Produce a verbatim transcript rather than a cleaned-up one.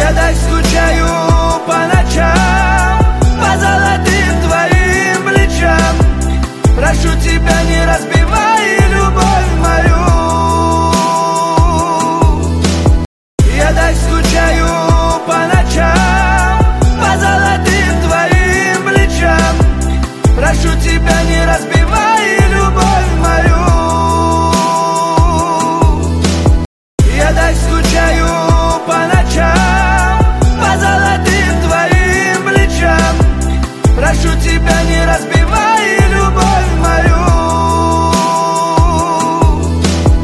Я так скучаю по ночам, по золотым твоим плечам. Прошу тебя, не разбивай любовь мою. Я так скучаю по ночам, по золотым твоим плечам. Прошу тебя, не разбивай.